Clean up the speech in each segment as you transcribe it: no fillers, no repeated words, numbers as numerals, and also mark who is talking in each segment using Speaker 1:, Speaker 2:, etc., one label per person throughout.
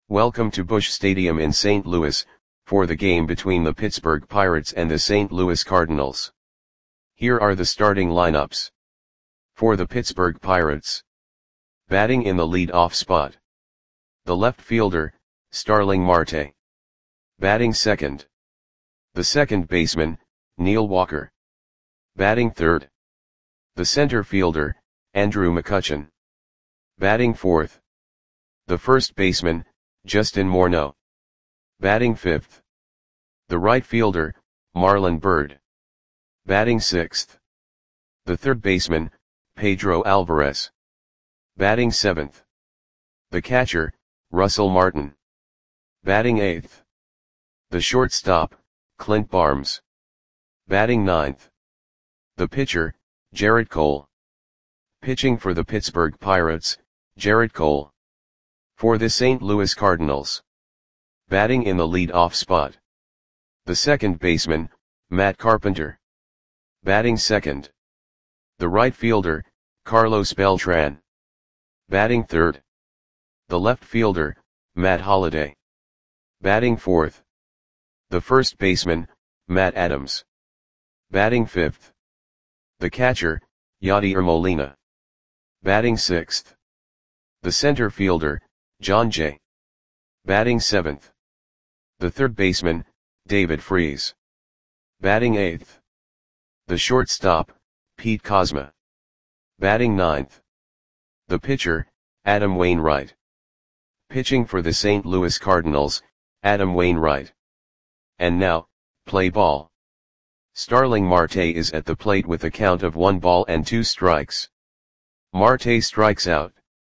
Speaker 1: Welcome to Busch Stadium in St. Louis, for the game between the Pittsburgh Pirates and the St. Louis Cardinals. Here are the starting lineups. For the Pittsburgh Pirates. Batting in the lead-off spot. The left fielder, Starling Marte. Batting second. The second baseman, Neil Walker. Batting third. The center fielder, Andrew McCutchen. Batting fourth. The first baseman, Justin Morneau. Batting fifth. The right fielder, Marlon Byrd. Batting sixth. The third baseman, Pedro Alvarez. Batting seventh. The catcher, Russell Martin. Batting eighth. The shortstop, Clint Barnes. Batting ninth. The pitcher, Gerrit Cole. Pitching for the Pittsburgh Pirates, Gerrit Cole. For the St. Louis Cardinals. Batting in the lead-off spot. The second baseman, Matt Carpenter. Batting second. The right fielder, Carlos Beltran. Batting third. The left fielder, Matt Holliday. Batting fourth. The first baseman, Matt Adams. Batting fifth. The catcher, Yadier Molina. Batting sixth. The center fielder, Jon Jay. Batting seventh. The third baseman, David Freese. Batting eighth. The shortstop, Pete Kozma. Batting ninth. The pitcher, Adam Wainwright. Pitching for the St. Louis Cardinals, Adam Wainwright. And now, play ball. Starling Marte is at the plate with a count of 1 ball and 2 strikes. Marte strikes out.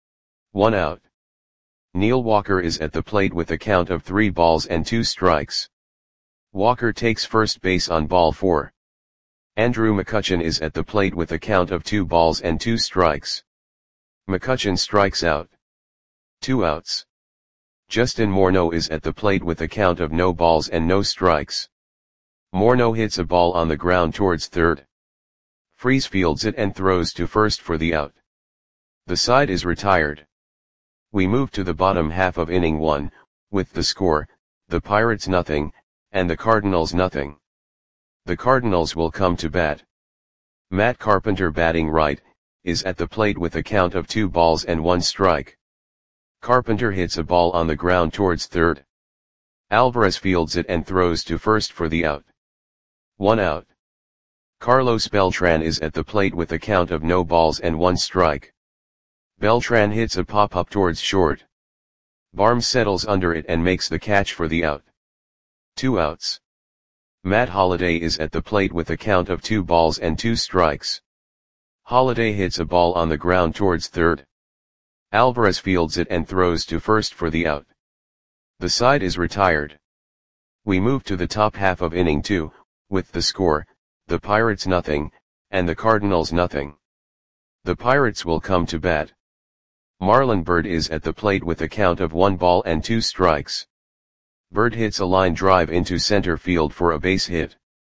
Speaker 1: 1 out. Neil Walker is at the plate with a count of 3 balls and 2 strikes. Walker takes first base on ball 4. Andrew McCutchen is at the plate with a count of 2 balls and 2 strikes. McCutchen strikes out. 2 outs. Justin Morneau is at the plate with a count of no balls and no strikes. Morneau hits a ball on the ground towards third. Freese fields it and throws to first for the out. The side is retired. We move to the bottom half of inning 1, with the score, the Pirates nothing, and the Cardinals nothing. The Cardinals will come to bat. Matt Carpenter batting right, is at the plate with a count of 2 balls and 1 strike. Carpenter hits a ball on the ground towards third. Alvarez fields it and throws to first for the out. 1 out. Carlos Beltran is at the plate with a count of no balls and 1 strike. Beltran hits a pop-up towards short. Barnes settles under it and makes the catch for the out. 2 outs. Matt Holliday is at the plate with a count of 2 balls and 2 strikes. Holliday hits a ball on the ground towards third. Alvarez fields it and throws to first for the out. The side is retired. We move to the top half of inning 2, with the score, the Pirates nothing, and the Cardinals nothing. The Pirates will come to bat. Marlon Byrd is at the plate with a count of 1 ball and 2 strikes. Byrd hits a line drive into center field for a base hit.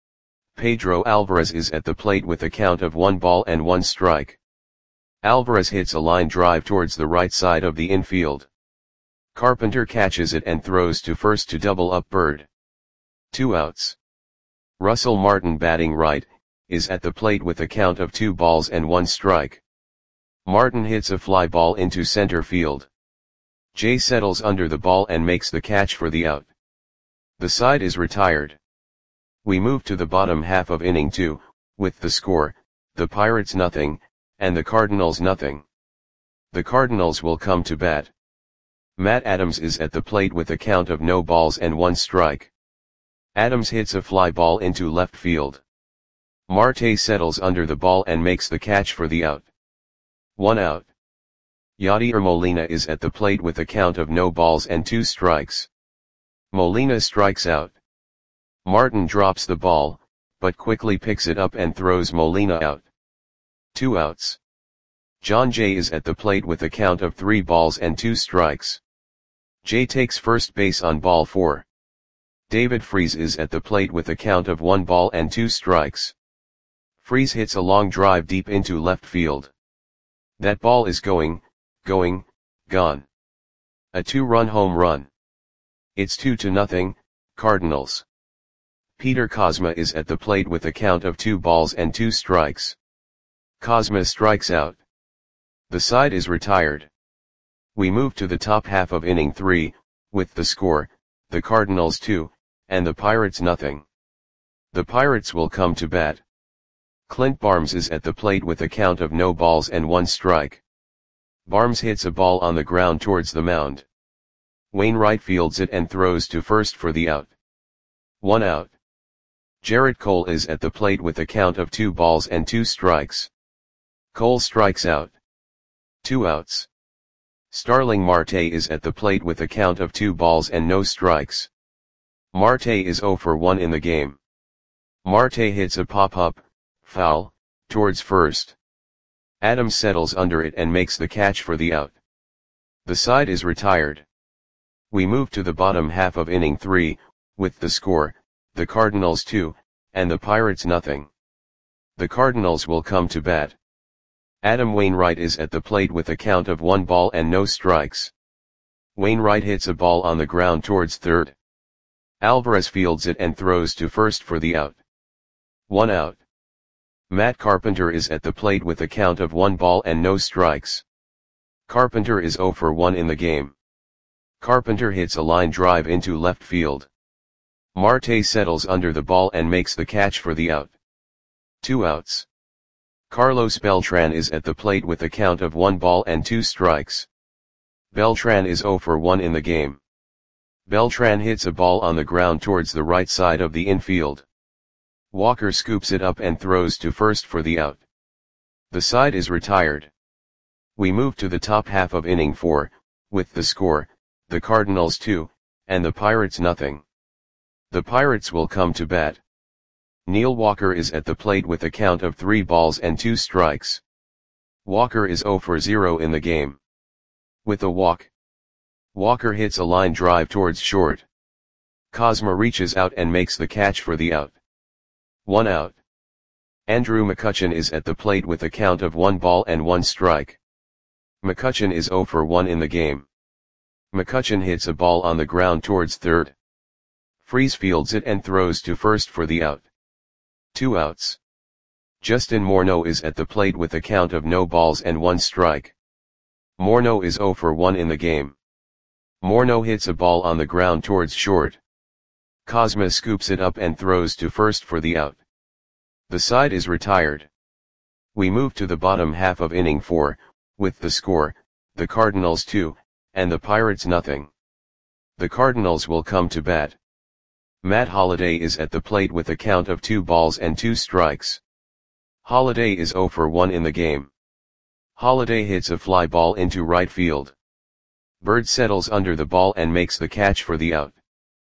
Speaker 1: Pedro Alvarez is at the plate with a count of 1 ball and 1 strike. Alvarez hits a line drive towards the right side of the infield. Carpenter catches it and throws to first to double up Byrd. 2 outs. Russell Martin batting right, is at the plate with a count of 2 balls and 1 strike. Martin hits a fly ball into center field. Jay settles under the ball and makes the catch for the out. The side is retired. We move to the bottom half of inning 2, with the score, the Pirates nothing, and the Cardinals nothing. The Cardinals will come to bat. Matt Adams is at the plate with a count of no balls and 1 strike. Adams hits a fly ball into left field. Marte settles under the ball and makes the catch for the out. 1 out. Yadier Molina is at the plate with a count of no balls and 2 strikes. Molina strikes out. Martin drops the ball, but quickly picks it up and throws Molina out. 2 outs. Jon Jay is at the plate with a count of 3 balls and 2 strikes. Jay takes first base on ball 4. David Freese is at the plate with a count of 1 ball and 2 strikes. Freese hits a long drive deep into left field. That ball is gone. A 2-run home run. It's 2-0, Cardinals. Peter Kozma is at the plate with a count of 2 balls and 2 strikes. Kozma strikes out. The side is retired. We move to the top half of inning 3, with the score, the Cardinals 2, and the Pirates nothing. The Pirates will come to bat. Clint Barnes is at the plate with a count of no balls and 1 strike. Barnes hits a ball on the ground towards the mound. Wainwright fields it and throws to first for the out. 1 out. Jarrett Cole is at the plate with a count of 2 balls and 2 strikes. Cole strikes out. 2 outs. Starling Marte is at the plate with a count of 2 balls and no strikes. Marte is 0 for 1 in the game. Marte hits a pop-up, foul, towards first. Adams settles under it and makes the catch for the out. The side is retired. We move to the bottom half of inning 3, with the score, the Cardinals 2, and the Pirates nothing. The Cardinals will come to bat. Adam Wainwright is at the plate with a count of 1 ball and no strikes. Wainwright hits a ball on the ground towards third. Alvarez fields it and throws to first for the out. 1 out. Matt Carpenter is at the plate with a count of 1 ball and no strikes. Carpenter is 0 for 1 in the game. Carpenter hits a line drive into left field. Marte settles under the ball and makes the catch for the out. 2 outs. Carlos Beltran is at the plate with a count of 1 ball and 2 strikes. Beltran is 0 for 1 in the game. Beltran hits a ball on the ground towards the right side of the infield. Walker scoops it up and throws to first for the out. The side is retired. We move to the top half of inning 4, with the score, the Cardinals 2, and the Pirates nothing. The Pirates will come to bat. Neil Walker is at the plate with a count of 3 balls and 2 strikes. Walker is 0 for 0 in the game. With a walk, Walker hits a line drive towards short. Kozma reaches out and makes the catch for the out. 1 out. Andrew McCutchen is at the plate with a count of 1 ball and 1 strike. McCutchen is 0 for 1 in the game. McCutchen hits a ball on the ground towards third. Freese fields it and throws to first for the out. 2 outs. Justin Morneau is at the plate with a count of no balls and 1 strike. Morneau is 0 for 1 in the game. Morneau hits a ball on the ground towards short. Kozma scoops it up and throws to first for the out. The side is retired. We move to the bottom half of inning 4, with the score, the Cardinals 2, and the Pirates nothing. The Cardinals will come to bat. Matt Holliday is at the plate with a count of 2 balls and 2 strikes. Holliday is 0 for 1 in the game. Holliday hits a fly ball into right field. Bird settles under the ball and makes the catch for the out.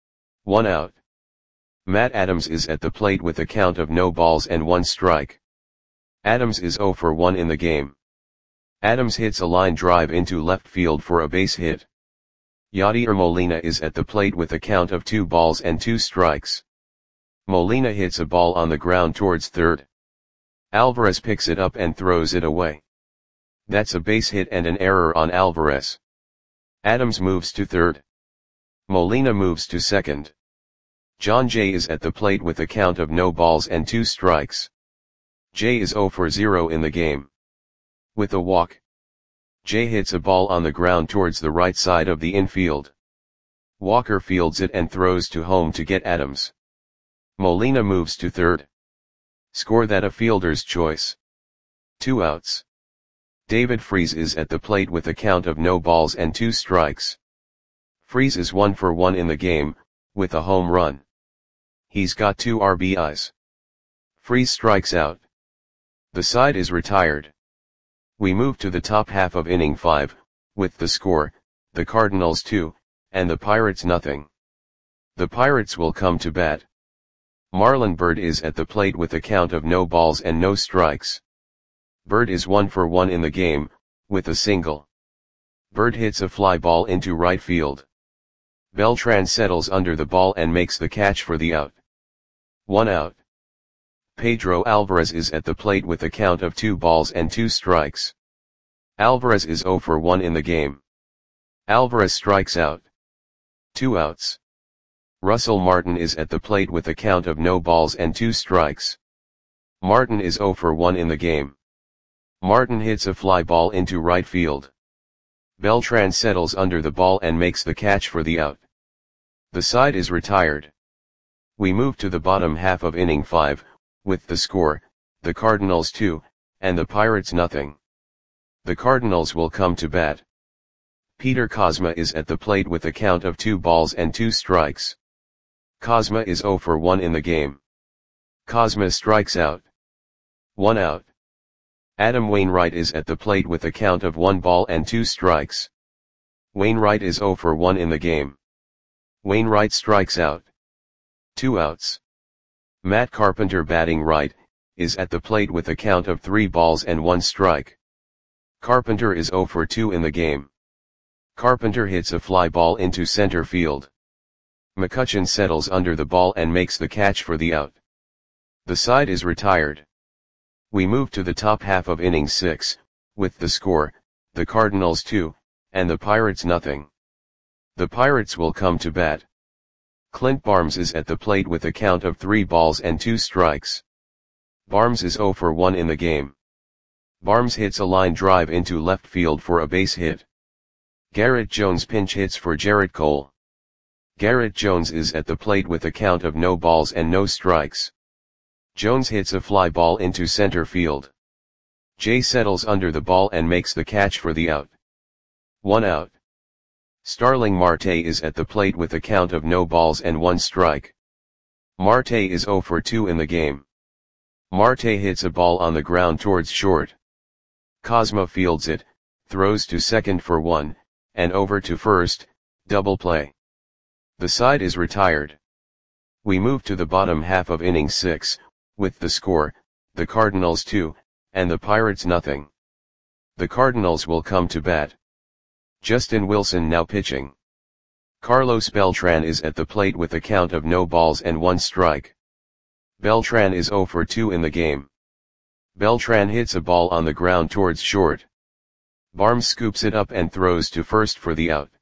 Speaker 1: 1 out. Matt Adams is at the plate with a count of no balls and 1 strike. Adams is 0 for 1 in the game. Adams hits a line drive into left field for a base hit. Yadier Molina is at the plate with a count of 2 balls and 2 strikes. Molina hits a ball on the ground towards third. Alvarez picks it up and throws it away. That's a base hit and an error on Alvarez. Adams moves to third. Molina moves to second. John Jay is at the plate with a count of no balls and 2 strikes. Jay is 0 for 0 in the game. With a walk, Jay hits a ball on the ground towards the right side of the infield. Walker fields it and throws to home to get Adams. Molina moves to third. Score that a fielder's choice. 2 outs. David Freese is at the plate with a count of no balls and 2 strikes. Freese is 1 for 1 in the game, with a home run. He's got 2 RBIs. Freese strikes out. The side is retired. We move to the top half of inning 5, with the score, the Cardinals 2, and the Pirates nothing. The Pirates will come to bat. Marlon Byrd is at the plate with a count of no balls and no strikes. Byrd is 1 for 1 in the game, with a single. Byrd hits a fly ball into right field. Beltran settles under the ball and makes the catch for the out. 1 out. Pedro Alvarez is at the plate with a count of 2 balls and 2 strikes. Alvarez is 0 for 1 in the game. Alvarez strikes out. 2 outs. Russell Martin is at the plate with a count of no balls and 2 strikes. Martin is 0 for 1 in the game. Martin hits a fly ball into right field. Beltran settles under the ball and makes the catch for the out. The side is retired. We move to the bottom half of inning 5, with the score, the Cardinals 2, and the Pirates nothing. The Cardinals will come to bat. Peter Kozma is at the plate with a count of 2 balls and 2 strikes. Kozma is 0 for 1 in the game. Kozma strikes out. 1 out. Adam Wainwright is at the plate with a count of 1 ball and 2 strikes. Wainwright is 0 for 1 in the game. Wainwright strikes out. 2 outs. Matt Carpenter, batting right, is at the plate with a count of 3 balls and 1 strike. Carpenter is 0 for 2 in the game. Carpenter hits a fly ball into center field. McCutchen settles under the ball and makes the catch for the out. The side is retired. We move to the top half of inning 6, with the score, the Cardinals 2, and the Pirates nothing. The Pirates will come to bat. Clint Barnes is at the plate with a count of 3 balls and 2 strikes. Barnes is 0 for 1 in the game. Barnes hits a line drive into left field for a base hit. Garrett Jones pinch hits for Jarrett Cole. Garrett Jones is at the plate with a count of no balls and no strikes. Jones hits a fly ball into center field. Jay settles under the ball and makes the catch for the out. 1 out. Starling Marte is at the plate with a count of no balls and 1 strike. Marte is 0 for 2 in the game. Marte hits a ball on the ground towards short. Kozma fields it, throws to second for 1, and over to first, double play. The side is retired. We move to the bottom half of inning 6, with the score, the Cardinals 2, and the Pirates nothing. The Cardinals will come to bat. Justin Wilson now pitching. Carlos Beltran is at the plate with a count of no balls and 1 strike. Beltran is 0 for 2 in the game. Beltran hits a ball on the ground towards short. Barnes scoops it up and throws to first for the out.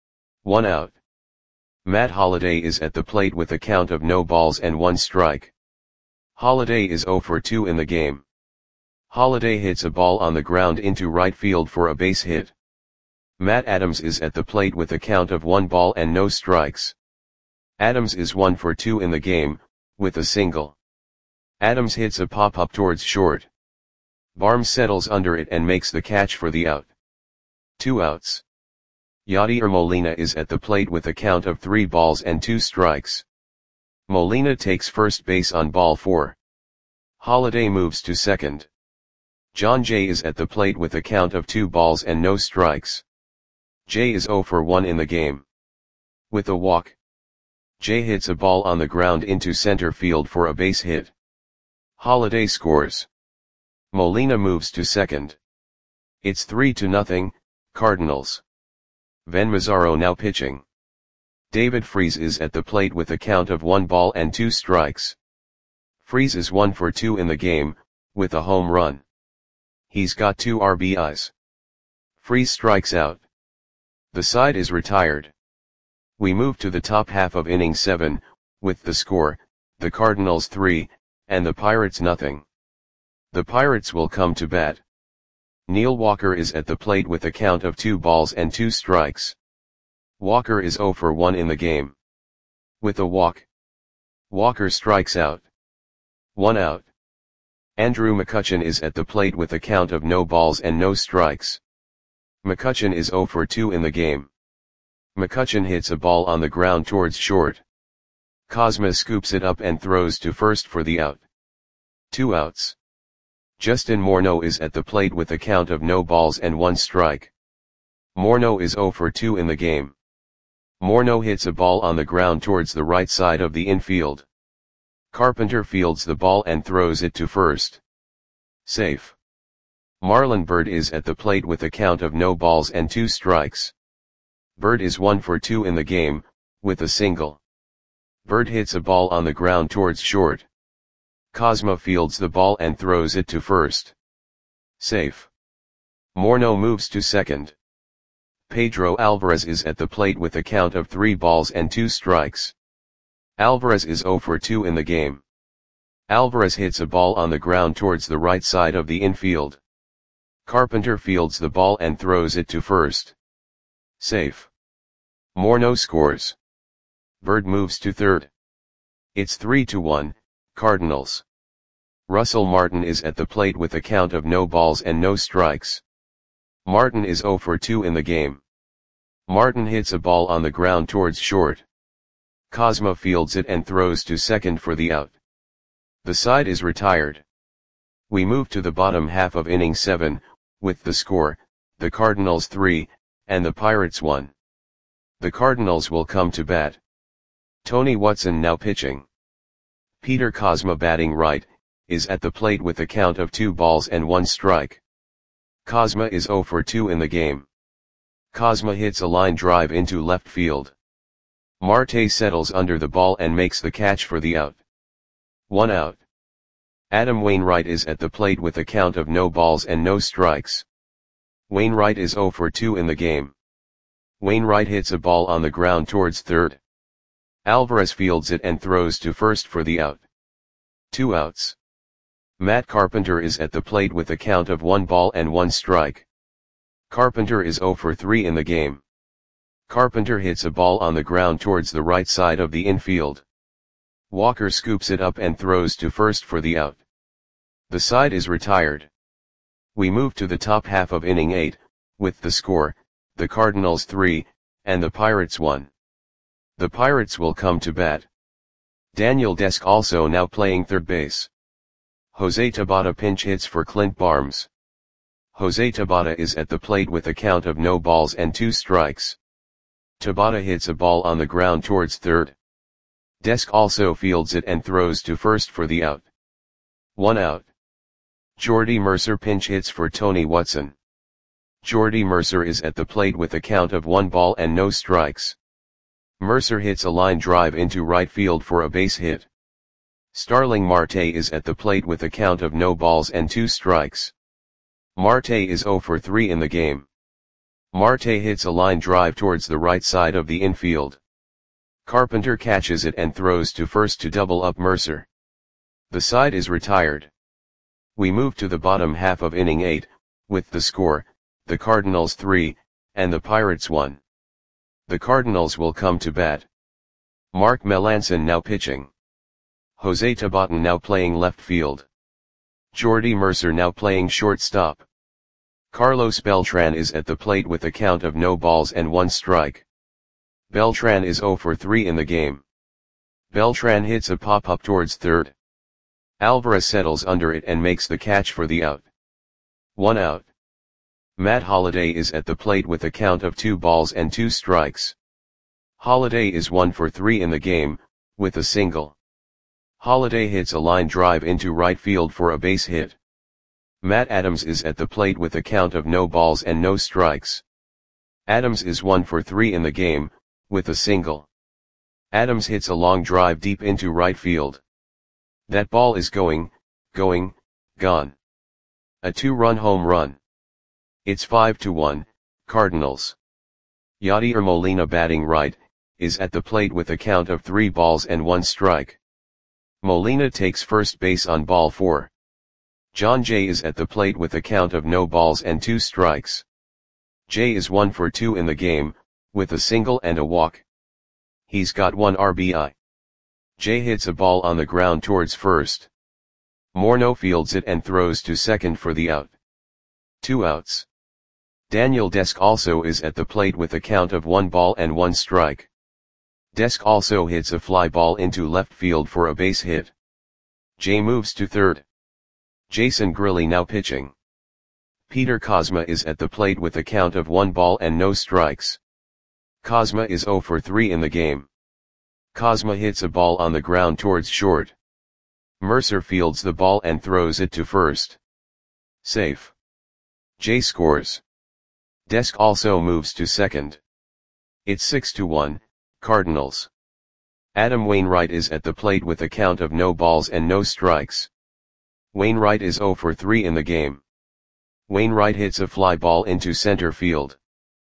Speaker 1: 1 out. Matt Holliday is at the plate with a count of no balls and 1 strike. Holliday is 0 for 2 in the game. Holliday hits a ball on the ground into right field for a base hit. Matt Adams is at the plate with a count of 1 ball and no strikes. Adams is 1 for 2 in the game, with a single. Adams hits a pop-up towards short. Barnes settles under it and makes the catch for the out. 2 outs. Yadier Molina is at the plate with a count of 3 balls and 2 strikes. Molina takes first base on ball 4. Holliday moves to second. John Jay is at the plate with a count of 2 balls and no strikes. Jay is 0 for 1 in the game. With a walk, Jay hits a ball on the ground into center field for a base hit. Holliday scores. Molina moves to second. It's 3-0, Cardinals. Ben Mazzaro now pitching. David Freese is at the plate with a count of 1 ball and 2 strikes. Freese is 1 for 2 in the game, with a home run. He's got 2 RBIs. Freese strikes out. The side is retired. We move to the top half of inning 7, with the score, the Cardinals 3, and the Pirates nothing. The Pirates will come to bat. Neil Walker is at the plate with a count of 2 balls and 2 strikes. Walker is 0 for 1 in the game. With a walk, Walker strikes out. 1 out. Andrew McCutchen is at the plate with a count of no balls and no strikes. McCutchen is 0 for 2 in the game. McCutchen hits a ball on the ground towards short. Kozma scoops it up and throws to first for the out. 2 outs. Justin Morneau is at the plate with a count of no balls and 1 strike. Morneau is 0 for 2 in the game. Morneau hits a ball on the ground towards the right side of the infield. Carpenter fields the ball and throws it to first. Safe. Marlon Byrd is at the plate with a count of no balls and 2 strikes. Byrd is 1 for 2 in the game, with a single. Byrd hits a ball on the ground towards short. Kozma fields the ball and throws it to first. Safe. Morneau moves to second. Pedro Alvarez is at the plate with a count of 3 balls and 2 strikes. Alvarez is 0 for 2 in the game. Alvarez hits a ball on the ground towards the right side of the infield. Carpenter fields the ball and throws it to first. Safe. Morneau scores. Bird moves to third. It's 3-1, Cardinals. Russell Martin is at the plate with a count of no balls and no strikes. Martin is 0 for 2 in the game. Martin hits a ball on the ground towards short. Kozma fields it and throws to second for the out. The side is retired. We move to the bottom half of inning 7, with the score, the Cardinals 3, and the Pirates 1. The Cardinals will come to bat. Tony Watson now pitching. Peter Kozma batting right, is at the plate with a count of 2 balls and 1 strike. Kozma is 0 for 2 in the game. Kozma hits a line drive into left field. Marte settles under the ball and makes the catch for the out. 1 out. Adam Wainwright is at the plate with a count of no balls and no strikes. Wainwright is 0 for 2 in the game. Wainwright hits a ball on the ground towards third. Alvarez fields it and throws to first for the out. 2 outs. Matt Carpenter is at the plate with a count of 1 ball and 1 strike. Carpenter is 0 for 3 in the game. Carpenter hits a ball on the ground towards the right side of the infield. Walker scoops it up and throws to first for the out. The side is retired. We move to the top half of inning 8, with the score, the Cardinals 3, and the Pirates 1. The Pirates will come to bat. Daniel Desk also now playing third base. Jose Tabata pinch hits for Clint Barnes. Jose Tabata is at the plate with a count of no balls and 2 strikes. Tabata hits a ball on the ground towards third. Desk also fields it and throws to first for the out. 1 out. Jordy Mercer pinch hits for Tony Watson. Jordy Mercer is at the plate with a count of 1 ball and no strikes. Mercer hits a line drive into right field for a base hit. Starling Marte is at the plate with a count of no balls and 2 strikes. Marte is 0 for 3 in the game. Marte hits a line drive towards the right side of the infield. Carpenter catches it and throws to first to double up Mercer. The side is retired. We move to the bottom half of inning 8, with the score, the Cardinals 3, and the Pirates 1. The Cardinals will come to bat. Mark Melancon now pitching. Jose Tabata now playing left field. Jordy Mercer now playing shortstop. Carlos Beltran is at the plate with a count of no balls and 1 strike. Beltran is 0 for 3 in the game. Beltran hits a pop-up towards third. Alvarez settles under it and makes the catch for the out. 1 out. Matt Holliday is at the plate with a count of 2 balls and 2 strikes. Holliday is 1 for 3 in the game, with a single. Holliday hits a line drive into right field for a base hit. Matt Adams is at the plate with a count of no balls and no strikes. Adams is 1 for 3 in the game, with a single. Adams hits a long drive deep into right field. That ball is gone. A 2-run home run. It's 5-1, Cardinals. Yadier Molina batting right, is at the plate with a count of 3 balls and 1 strike. Molina takes first base on ball 4. John Jay is at the plate with a count of no balls and 2 strikes. Jay is 1 for 2 in the game, with a single and a walk. He's got 1 RBI. Jay hits a ball on the ground towards first. Morneau fields it and throws to second for the out. 2 outs. Daniel Desk also is at the plate with a count of 1 ball and 1 strike. Desk also hits a fly ball into left field for a base hit. Jay moves to third. Jason Grilli now pitching. Peter Kozma is at the plate with a count of 1 ball and no strikes. Kozma is 0 for 3 in the game. Kozma hits a ball on the ground towards short. Mercer fields the ball and throws it to first. Safe. Jay scores. Desk also moves to second. It's 6-1, Cardinals. Adam Wainwright is at the plate with a count of no balls and no strikes. Wainwright is 0 for 3 in the game. Wainwright hits a fly ball into center field.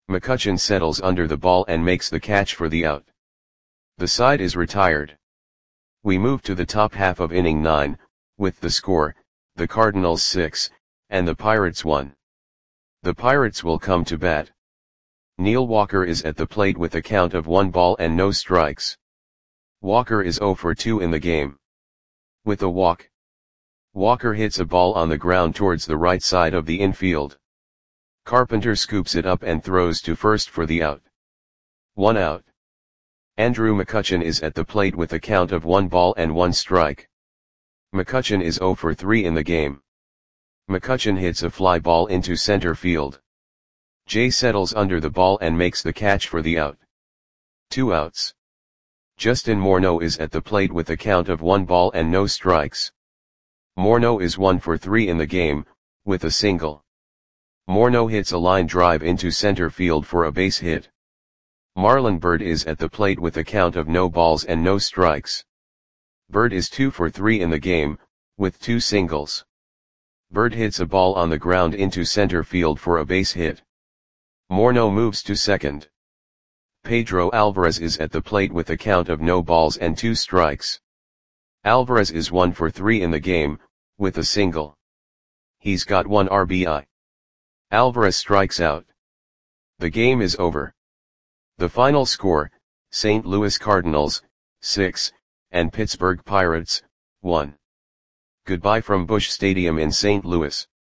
Speaker 1: McCutchen settles under the ball and makes the catch for the out. The side is retired. We move to the top half of inning 9, with the score, the Cardinals 6, and the Pirates 1. The Pirates will come to bat. Neil Walker is at the plate with a count of 1 ball and no strikes. Walker is 0 for 2 in the game. With a walk, Walker hits a ball on the ground towards the right side of the infield. Carpenter scoops it up and throws to first for the out. 1 out. Andrew McCutchen is at the plate with a count of 1 ball and 1 strike. McCutchen is 0 for 3 in the game. McCutchen hits a fly ball into center field. Jay settles under the ball and makes the catch for the out. 2 outs. Justin Morneau is at the plate with a count of 1 ball and no strikes. Morneau is 1 for 3 in the game, with a single. Morneau hits a line drive into center field for a base hit. Marlon Byrd is at the plate with a count of no balls and no strikes. Byrd is 2 for 3 in the game, with 2 singles. Byrd hits a ball on the ground into center field for a base hit. Morneau moves to second. Pedro Alvarez is at the plate with a count of no balls and 2 strikes. Alvarez is 1 for 3 in the game, with a single. He's got 1 RBI. Alvarez strikes out. The game is over. The final score, St. Louis Cardinals, 6, and Pittsburgh Pirates, 1. Goodbye from Busch Stadium in St. Louis.